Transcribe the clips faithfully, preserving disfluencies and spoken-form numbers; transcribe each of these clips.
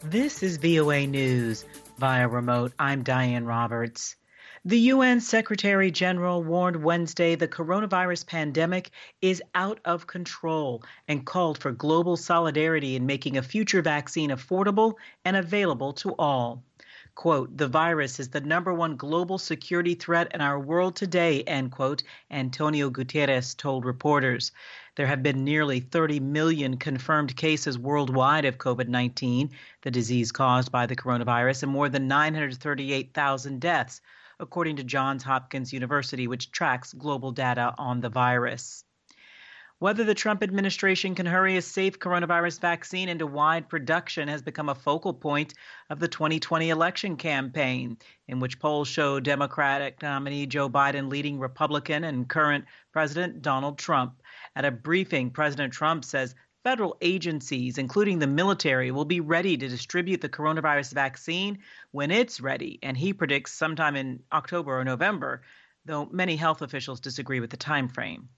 This is V O A News. Via remote, I'm Diane Roberts. The U N Secretary General warned Wednesday the coronavirus pandemic is out of control and called for global solidarity in making a future vaccine affordable and available to all. Quote, the virus is the number one global security threat in our world today, end quote, Antonio Guterres told reporters. There have been nearly thirty million confirmed cases worldwide of COVID nineteen, the disease caused by the coronavirus, and more than nine hundred thirty-eight thousand deaths, according to Johns Hopkins University, which tracks global data on the virus. Whether the Trump administration can hurry a safe coronavirus vaccine into wide production has become a focal point of the twenty twenty election campaign, in which polls show Democratic nominee Joe Biden leading Republican and current President Donald Trump. At a briefing, President Trump says federal agencies, including the military, will be ready to distribute the coronavirus vaccine when it's ready, and he predicts sometime in October or November, though many health officials disagree with the time frame.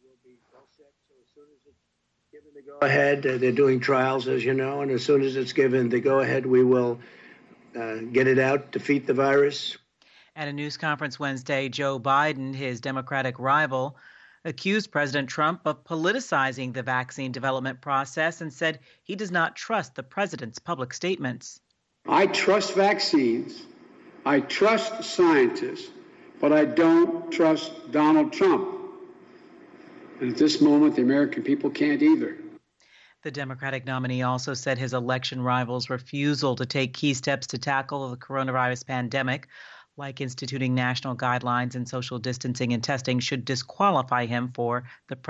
Go ahead. Uh, they're doing trials, as you know, and as soon as it's given the go ahead, we will uh, get it out, defeat the virus. At a news conference Wednesday, Joe Biden, his Democratic rival, accused President Trump of politicizing the vaccine development process and said he does not trust the president's public statements. I trust vaccines. I trust scientists, but I don't trust Donald Trump. And at this moment, the American people can't either. The Democratic nominee also said his election rival's refusal to take key steps to tackle the coronavirus pandemic, like instituting national guidelines and social distancing and testing, should disqualify him for the